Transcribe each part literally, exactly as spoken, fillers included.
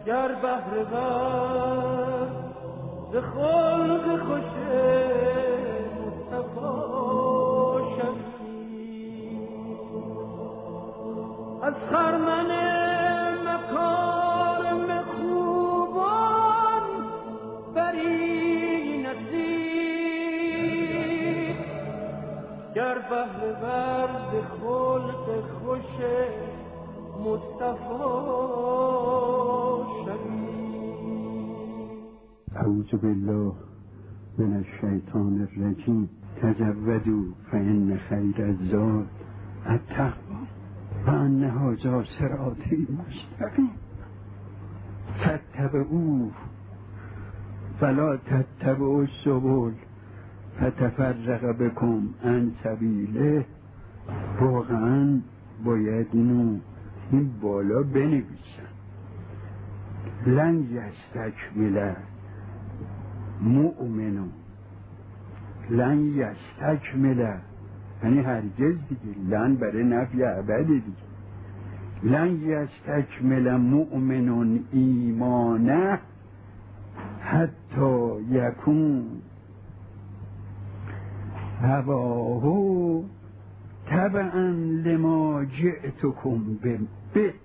گر بهر بر ز خلق خوش مصطفی شوی از خرمن مکارم خوبان بری نصیب گر بهر بر ز خلق خوش مصطفی شوی. اعوذ بالله من الشیطان الرجیم. تزودوا فإن خیر الزاد التقوی وأن هذا صراطی مستقیم فاتبعوه فلا تتبعوا السبل فتفرق بكم عن سبیله. واقعا باید اینو این بالا بنویسن. لن یستکمل مؤمنون، لن یستکمل یعنی هرگز دیگه، لن برای نفی ابد دیگه. لن یستکمل مؤمنون ایمانه حتی یکون هواه تبعا لما جئتکم به.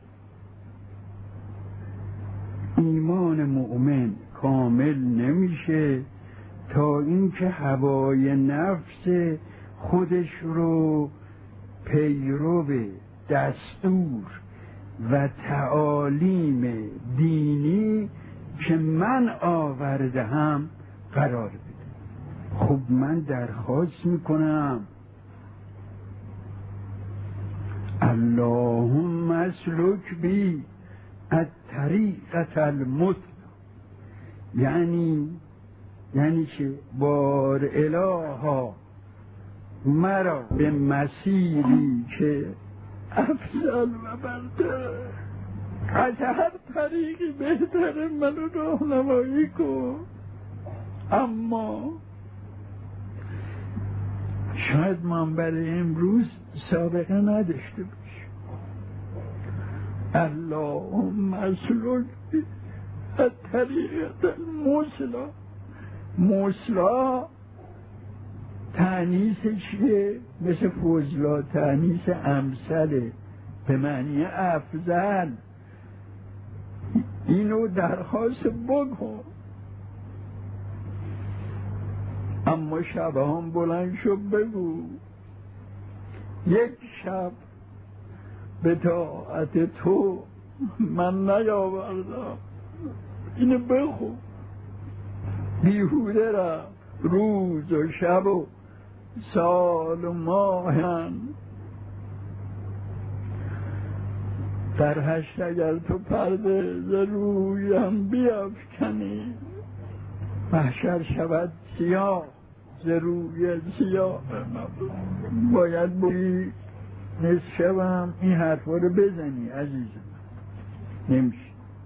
ایمان مؤمن کامل نمیشه تا اینکه هوای نفس خودش رو پیرو دستور و تعالیم دینی که من آورده هم قرار بده. خب من درخواست میکنم اللهم اسلک بی الطریقة المثلی، یعنی یعنی که بار الها مرا به مسیری که افضل و برتر از هر طریقی بهتره منو راهنمایی کن. اما شاید من برای امروز سابقه نداشته باشم. اللهم اسلک بی الطریقة المثلی. مثلا تعنیسش چیه؟ مثل فضلا تعنیس امثله به معنی افضل. اینو درخواست بکن. اما شب هم بلند شد بگو یک شب به طاعت تو من نیاوردم. اینو بخون. بیهوده را روز و شب و سال و ماهن در هشت اگر تو پرده ز رویم بیفکنی محشر شود سیاه ز روی سیاه. باید بایی نصف شبم این حرفا رو بزنی عزیزم. نمیشه.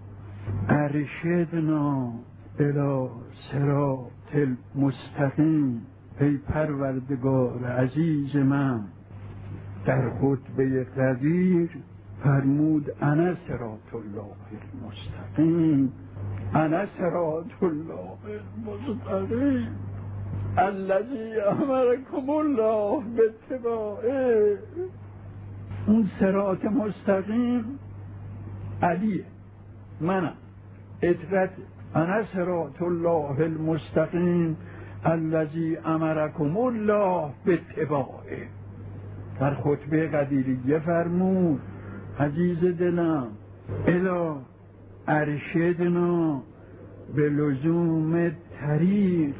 ارشدنا الی صراط المستقیم. ای پروردگار عزیز من در خطبه قدیر فرمود انا صراط الله المستقیم، انا صراط الله المستقیم الذی امرکم الله باتباعه. اون صراط مستقیم علیه، منم، اطرت. انا صراط الله المستقیم الذی امرکم الله باتباعه. در خطبه قدیریه فرمود عزیز دلم الا ارشدنا به لزوم طریق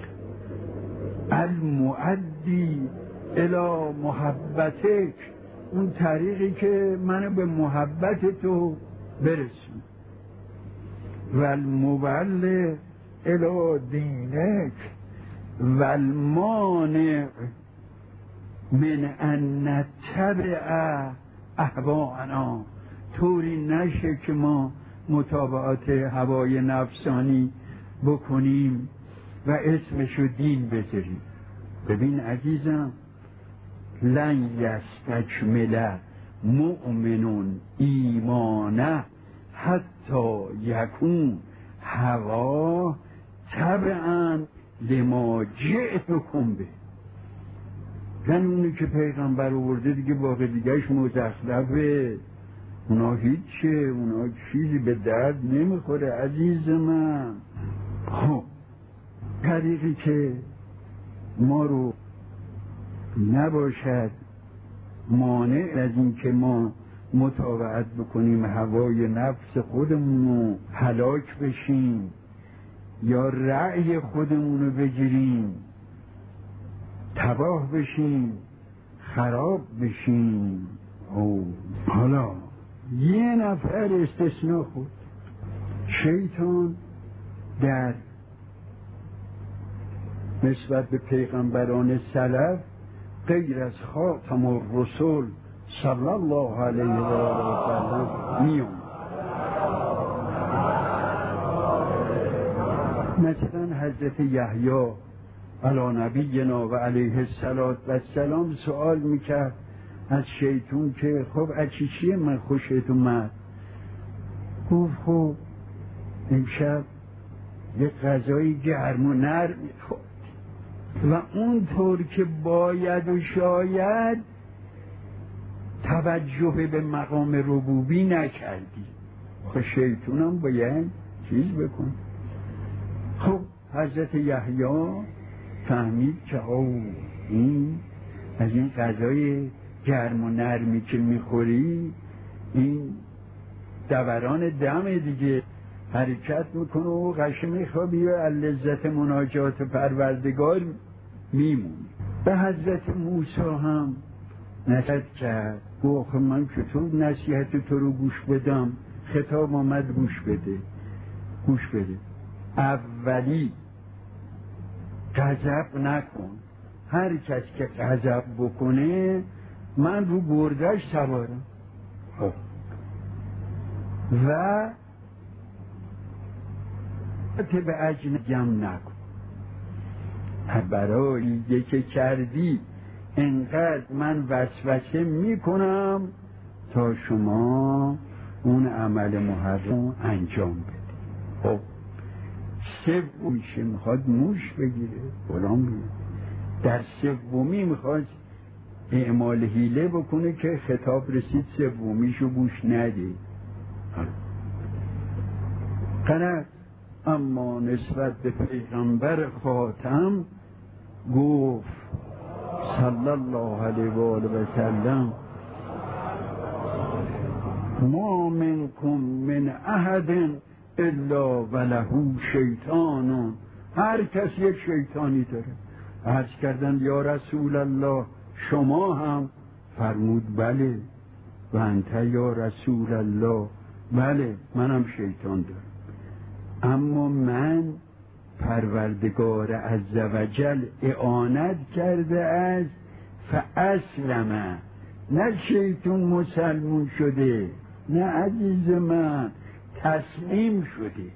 المؤدی الی محبتک. اون طریقی که منو به محبت تو برسون. و المبلغ الی دینک و المانع من ان نتبع اهواءنا. طوری نشه که ما متابعات هوای نفسانی بکنیم و اسمشو دین بذاریم. ببین عزیزم، لن یستکمل مؤمنون ایمانه حتی حتی یکون هوا تبعا لما جئتکم به. یعنی اونی که پیغمبر آورده دیگه باقی دیگهش مزخرفه، اونا هیچه، اونا چیزی به درد نمیخوره عزیز من. خب طریقی که ما رو نباشد مانع از این که ما مطاوعت بکنیم هوای نفس خودمون رو هلاک بشیم یا رأی خودمون رو بگیریم تباه بشیم خراب بشیم. او حالا یه نفر استثناء خود شیطان در نسبت به پیغمبران سلف غیر از خاتم الرسول صلی الله علیه و آله و سلم میون. مثلا حضرت یحیی علی نبینا و علیه الصلاة و السلام سوال میکرد از شیطان که خب اچی چیه من خوشت اومد؟ گفت خب امشب یه غذای گرم و نرم میخورد و اونطور که باید و شاید توجه به مقام ربوبی نکردی. خب شیطان هم باید چیز بکن. خب حضرت یحیی فهمید که او این از این غذای گرم و نرمی که میخوری این دوران دم دیگه حرکت میکنه و قش میخوابی و لذت مناجات پروردگار میمون. به حضرت موسی هم نصیحت کرد، گفت من چطور نصیحت تو رو گوش بدم؟ خطاب آمد گوش بده گوش بده اولی غضب نکن. هر کس که غضب بکنه من رو گردش سوارم و به اجنگم نکن. برای که کردی انقدر من وسوسه میکنم تا شما اون عمل محرم انجام بده. خب سومیشه میخواد موش بگیره غلام بگیره، در سومی میخواد اعمال حیله بکنه که خطاب رسید سومیشو گوش نده. غلط. اما نسبت به پیغمبر خاتم گفت صلی الله علیه و آله و سلم ما منکم من احد الا وله شیطان. هر کس یک شیطانی داره. عرض کردند یا رسول الله شما هم؟ فرمود بله. و انت یا رسول الله؟ بله منم شیطان دارم. اما من پروردگار عزوجل اعانت کرده است فاسلم. نه شیطان مسلمون شده، نه عزیز من تسلیم شده.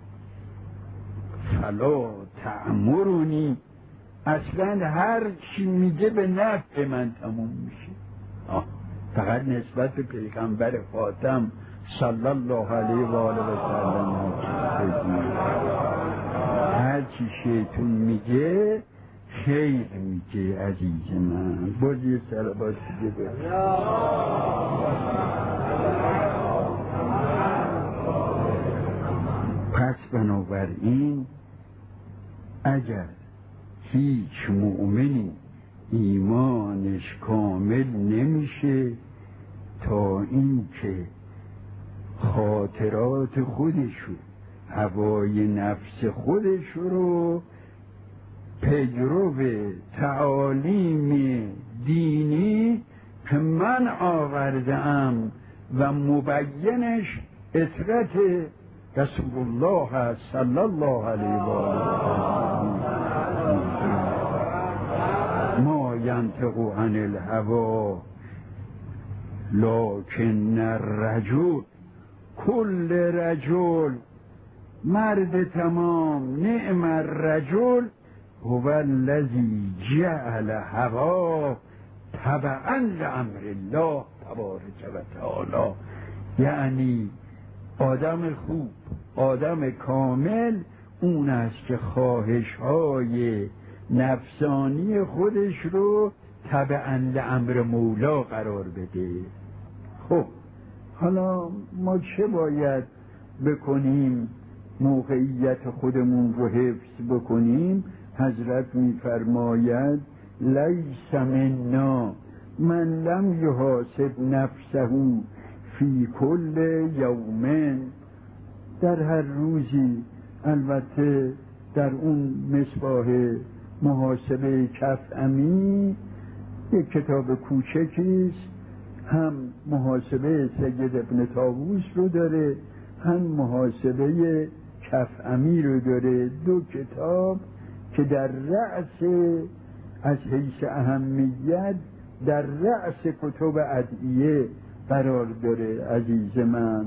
فلا تأمرونی، اصلا هر چی میگه به نفع من تموم میشه. آه. فقط نسبت به پیغمبر خاتم صلی الله علیه و آله و سلم هر چی شیطون میگه خیر میگه عزیز من. باز یه صلوات دیگه بگه. پس بنابراین اگر هیچ مؤمنی ایمانش کامل نمیشه تا این که خاطرات خودشو هوای نفس خودش رو پیرو تعالیم دینی که من آوردم و مبینش اطرت رسول الله هست صلی الله علیه و آله. ما ینطق عن الهوی لکن الرجل کل رجل، مرد تمام نعم الرجل هو الذی جعل هوا تبعا لامر الله تبارک و تعالی. یعنی آدم خوب، آدم کامل اون است که خواهش‌های نفسانی خودش رو تبعاً لامر مولا قرار بده. خب حالا ما چه باید بکنیم موقعیت خودمون رو حفظ بکنیم؟ حضرت می‌فرماید لیس منا من لم یحاسب نفسه فی کل یوم، در هر روزی، البته در اون مصباح محاسبه کفعمی یک کتاب کوچکیست، هم محاسبه سید ابن طاووس رو داره، هم محاسبه کفعمی رو داره، دو کتاب که در رأس از حیث اهمیت در رأس کتب ادعیه قرار داره. عزیز من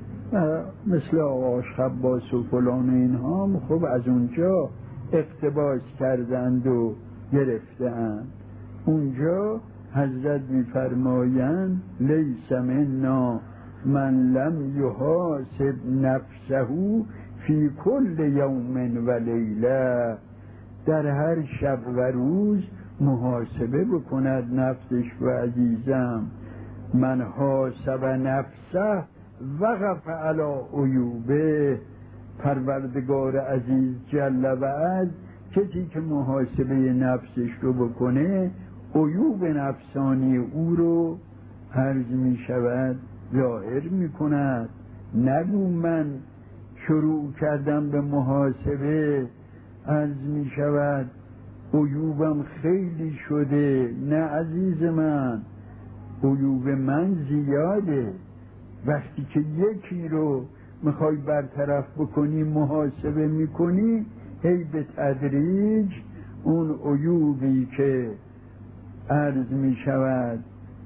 مثل آقا خباس و فلان و اینها هم خب از اونجا اقتباس کردند و گرفتند. اونجا حضرت می‌فرمایند لیس منا من لم یحاسب نفسه فی کل یوم و لیله، در هر شب و روز محاسبه بکند نفسش. و عزیزم من حاسب نفسه وقف علی عیوبه، پروردگار عزیز جل و عز کسی که محاسبه نفسش رو بکنه عیوب نفسانی او رو عرض می شود ظاهر می کند. نگو من شروع کردم به محاسبه عرض می شود عیوبم خیلی شده. نه عزیز من، عیوب من زیاده. وقتی که یکی رو میخوای برطرف بکنی محاسبه میکنی، هی به تدریج اون عیوبی که عرض میشود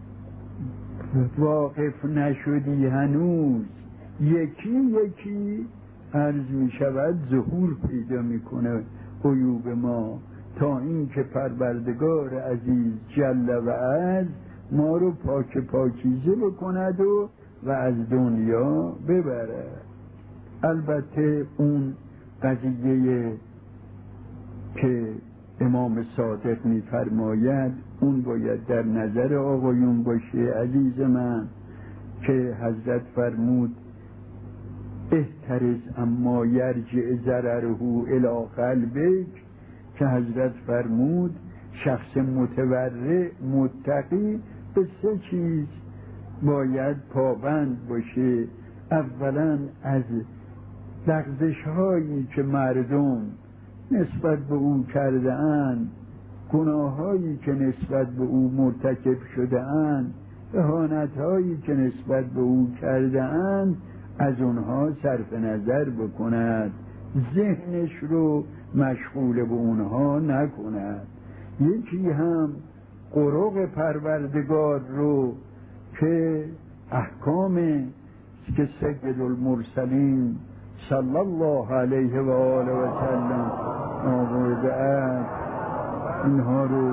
واقف نشدی هنوز یکی یکی عرض میشود ظهور پیدا میکنه عیوب ما، تا اینکه پروردگار عزیز جل و عز ما رو پاک پاکیزه بکند و و از دنیا ببره. البته اون قضیه که امام صادق می‌فرماید اون باید در نظر آقایون باشه عزیز من، که حضرت فرمود احترز اما یرجع ضرره الی قلبک، که حضرت فرمود شخص متورع متقی به سه چیز باید پابند باشه. اولا از لغزش هایی که مردم نسبت به او کرده اند، گناه هایی که نسبت به او مرتکب شده اند، اهانت هایی که نسبت به او کرده اند، از اونها صرف نظر بکند، ذهنش رو مشغول به اونها نکند. یکی هم قرق پروردگار رو که احکام که سید المرسلین صلی الله علیه و آله و سلم آورده است، اینها رو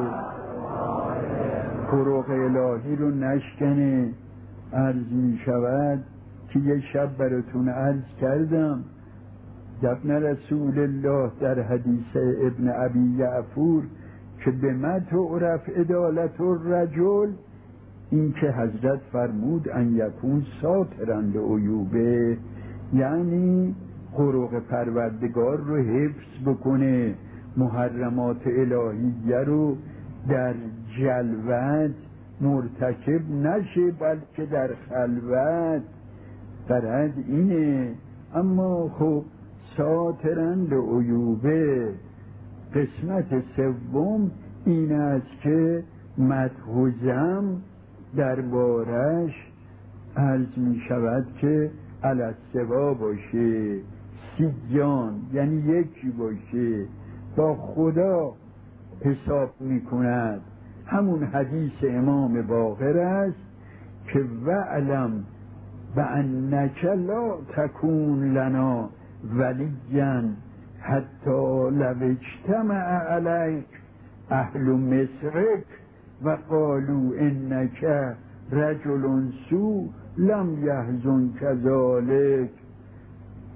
قرق الهی رو نشکنه. عرض می شود که یه شب براتون عرض کردم ابن رسول الله در حدیث ابن ابی یعفور که به ما تعرف عدالت الرجل، این که حضرت فرمود ان یکون ساترا لعیوبه، یعنی قرق پروردگار رو حفظ بکنه، محرمات الهیه رو در جلوت مرتکب نشه بلکه در خلوت. غرض اینه. اما خب ساترا لعیوبه. قسمت سوم این است که مدح و ذم دربارش عرض می شود که علی السوا باشه، سیان یعنی یکی باشه، با خدا حساب می کند. همون حدیث امام باقر است که وعلم بأنک لا تکون لنا ولیا حتی لو اجتمع علیک اهل مصرک و قالوا انک رجل سوء لم یحزن کذالک.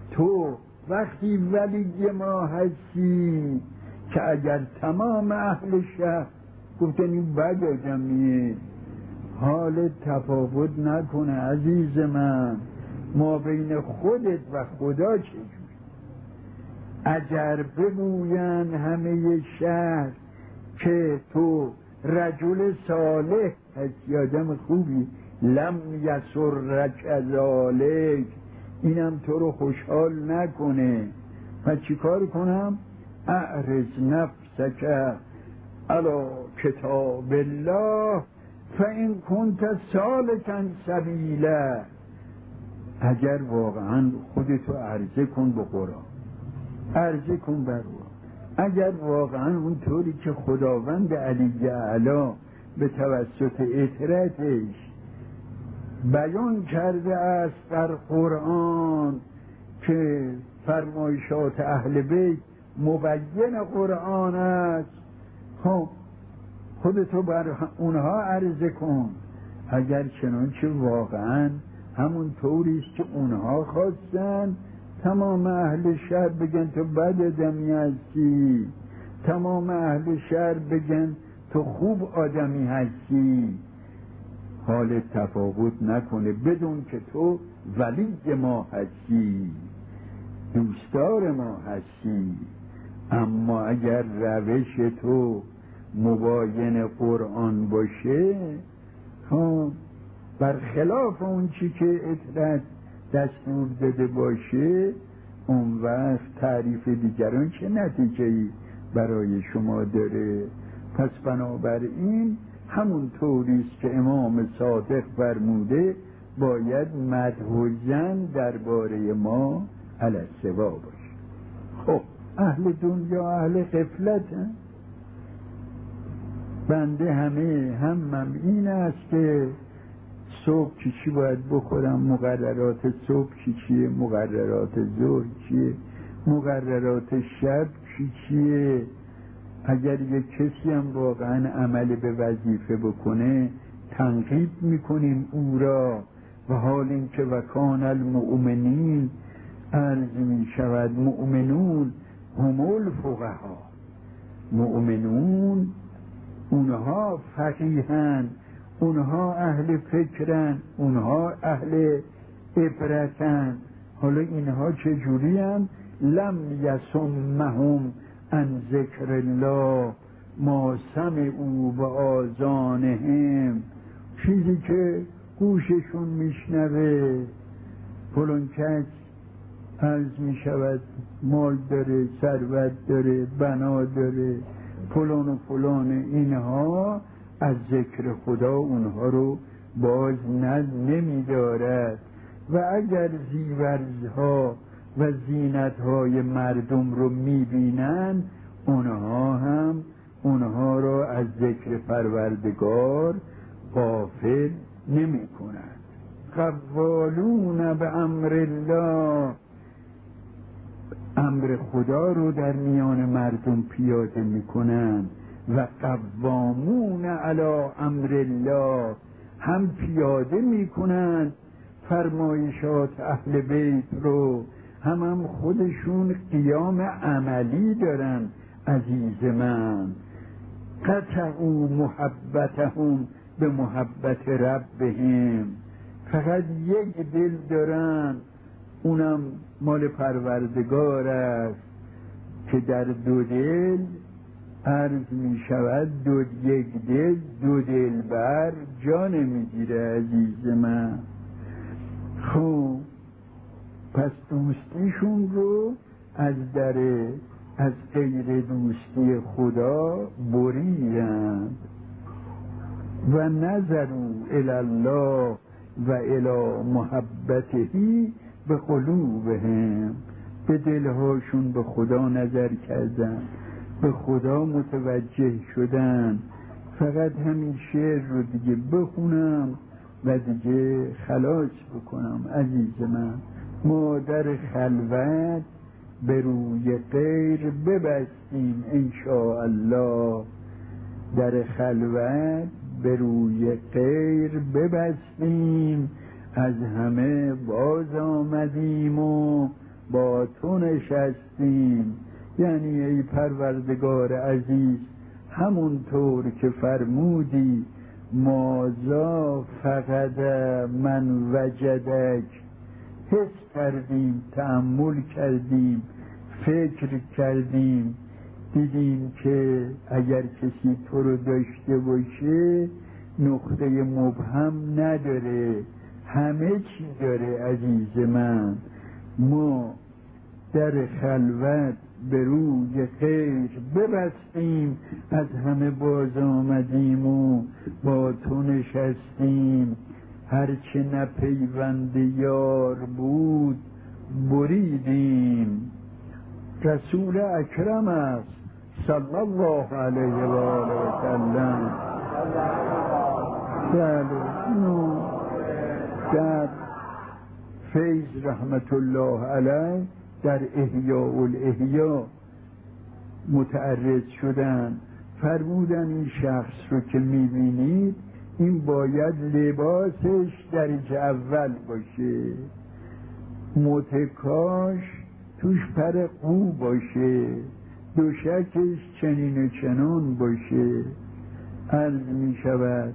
تو وقتی ولی ما هستی که اگر تمام اهل شهر گفتن این بد آدمیه، حال تفاوت نکنه عزیز من ما بین خودت و خدا چجوری؟ اگر بگوین همه شهر که تو رجل صالح هستی، آدم خوبی، لم یسرک ذالک، اینم تو رو خوشحال نکنه، و چی کار کنم؟ اعرض نفسک علی کتاب الله فان کنت سالکا سبیلا. اگر واقعا خودتو عرضه کن به قرآن، عرضه کن بر او، اگر واقعا اونطوری که خداوند علی اعلی به توسط اطرتش بیان کرده است در قرآن که فرمایشات اهل بیت مبین قرآن است، خب خودتو بر اونها عرضه کن. اگر چنانچه واقعا همون طوریست که اونها خواستن، تمام اهل شهر بگن تو بد آدمی هستی، تمام اهل شهر بگن تو خوب آدمی هستی، حال تفاوت نکنه، بدون که تو ولی ما هستی، دوستدار ما هستی. اما اگر روش تو مباین قرآن باشه، خب برخلاف اون چی که اطلاع دستور داده باشه، اون وقت تعریف دیگران چه نتیجه‌ای برای شما داره؟ پس بنابراین همون طوریست که امام صادق فرموده باید مدح و ذم درباره ما علی السوا باشه. خب اهل دنیا اهل غفلت هم. بنده همه همم این است که صبح چی چی باید بخورم، مقررات صبح چی چیه، مقررات ظهر چیه، مقررات شب چی چیه. اگر یک کسی هم واقعا عمل به وظیفه بکنه تنقیب میکنیم او را، و حال این که وکان المؤمنین عرض می شود مؤمنون هم الفقها، مؤمنون اونها فقیهن، اونها اهل فکرن، اونها اهل عبرتن. حالا اینها چجوری هم؟ لم یسمهم عن ذکر الله ما سمعوا و آذانهم، چیزی که گوششون میشنوه. فلان کس عرض میشود مال داره، ثروت داره، بنا داره، فلان و فلان، اینها از ذکر خدا اونها رو باز نمیدارد. و اگر زیورزها و زینتهای مردم رو میبینن، اونها هم اونها رو از ذکر پروردگار غافل نمی کنند. قوالون به امر الله، امر خدا رو در میان مردم پیاده میکنن. و قوامون علی امر الله، هم پیاده میکنن فرمایشات اهل بیت رو، هم هم خودشون قیام عملی دارن. عزیز من قطعوا محبتهم به محبت ربهم، فقط یک دل دارن، اونم مال پروردگار است که در دو دل عرض می شود دو یک دل دو دل بر جان می گیره. عزیز من خب پس دوستیشون رو از در از غیر دوستی خدا بریدند. و نظروا الی الله و الی محبتهی به قلوبهم، به دلهاشون به خدا نظر کردن، به خدا متوجه شدن. فقط همین شعر رو دیگه بخونم و دیگه خلاص بکنم. عزیز من ما در خلوت به روی غیر ببستیم انشاءالله، در خلوت به روی غیر ببستیم، از همه باز آمدیم و با تو نشستیم. یعنی ای پروردگار عزیز همونطور که فرمودی مازا فقد من وجدک، حس کردیم، تأمل کردیم، فکر کردیم، دیدیم که اگر کسی تو رو داشته باشه نقطه مبهم نداره، همه چی داره. عزیز من ما در خلوت به روی خیر ببستیم، از همه باز آمدیم و با تو نشستیم. هرچه نپیوند یار بود بریدیم. رسول اکرم است صلی الله علیه و آله و سلم. در فیض رحمت الله علیه در احیاء الاحیاء متعرض شدن، فرمودن این شخص رو که میبینید این باید لباسش درجه اول باشه، متکاش توش پر قو باشه، دوشکش چنین و چنان باشه. عرض می شود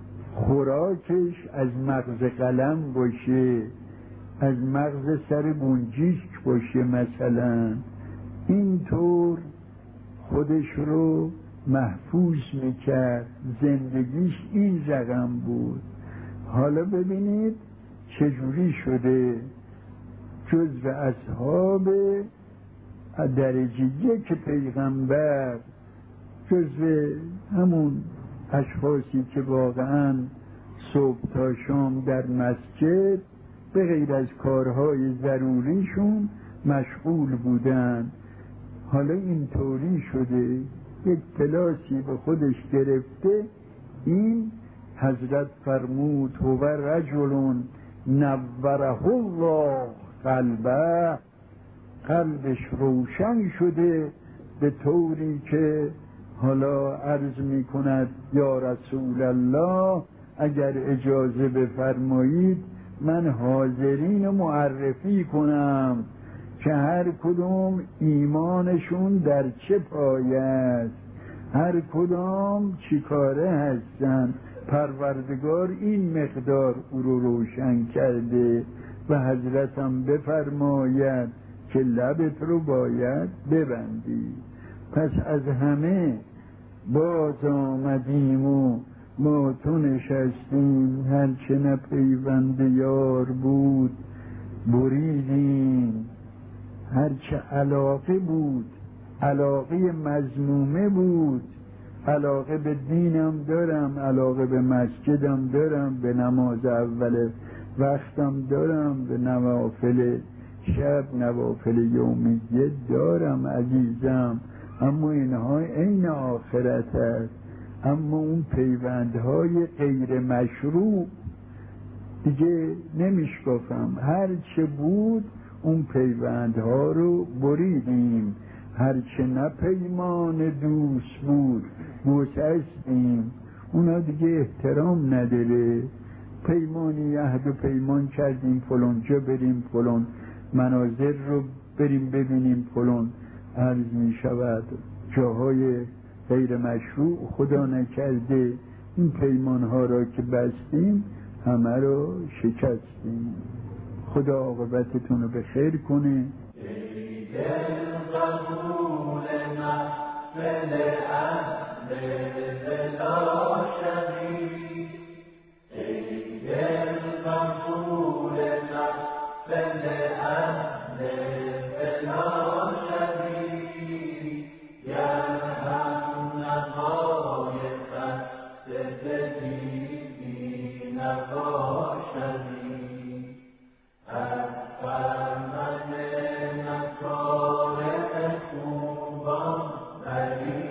خوراکش از مغز قلم باشه، از مغز سر گنجیشک باشه مثلا. اینطور خودش رو محفوظ میکرد، زندگیش این رقم بود. حالا ببینید چجوری شده جزو اصحاب درجه یک پیغمبر، جزو همون اشخاصی که واقعا صبح تا شام در مسجد به غیر از کارهای ضروریشون مشغول بودن. حالا اینطوری شده یک پلاسی به خودش گرفته. این حضرت فرمود هو رجل نوره الله قلبه، قلبش روشن شده به طوری که حالا عرض می کند یا رسول الله اگر اجازه بفرمایید من حاضرین معرفی کنم که هر کدوم ایمانشون در چه پایه است، هر کدام چی کاره هستن. پروردگار این مقدار او رو روشن کرده و حضرتم بفرماید که لبت رو باید ببندی. پس از همه باز آمدیم و ما تو نشستیم، هرچه نپیوند یار بود بریدیم. هرچه علاقه بود، علاقه مذمومه بود، علاقه به دینم دارم، علاقه به مسجدم دارم، به نماز اول وقتم دارم، به نوافل شب، نوافل یومیه دارم عزیزم، اما اینها عین آخرت است. اما اون پیوندهای غیر مشروع دیگه نمیشکافم. هر چه بود اون پیوندها رو بریدیم، هر چه نه پیمان دوست بود گسستیم. اونا دیگه احترام نداره. پیمانی عهد و پیمان کردیم فلان جا بریم، فلان مناظر رو بریم ببینیم، فلان عرض می شود جاهای غیر مشروع خدا نکرده این پیمان ها را که بستیم همه رو شکستیم. خدا عاقبتتون رو به خیر کنه.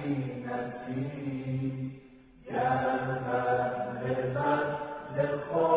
Oh